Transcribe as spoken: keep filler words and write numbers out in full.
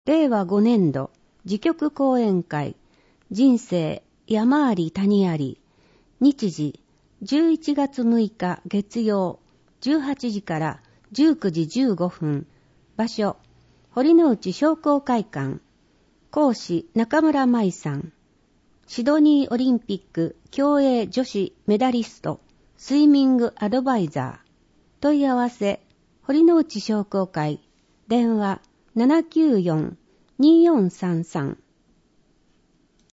れいわごねんど自局講演会人生山あり谷あり、日時じゅういちがつむいか月曜じゅうはちじからじゅうくじじゅうごふん、場所堀之内商工会館、講師中村舞さん、シドニーオリンピック競泳女子メダリストスイミングアドバイザー。問い合わせ堀之内商工会、電話 ななきゅうよん にーよんさんさん